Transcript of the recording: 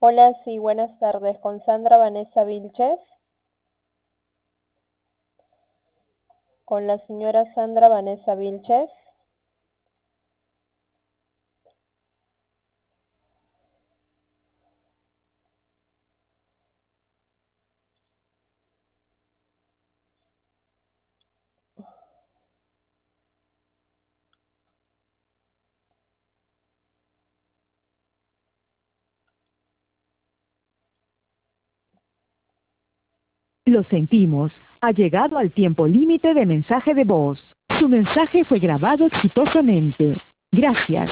Hola, sí, buenas tardes. Con Sandra Vanessa Vilches. Con la señora Sandra Vanessa Vilches. Lo sentimos. Ha llegado al tiempo límite de mensaje de voz. Su mensaje fue grabado exitosamente. Gracias.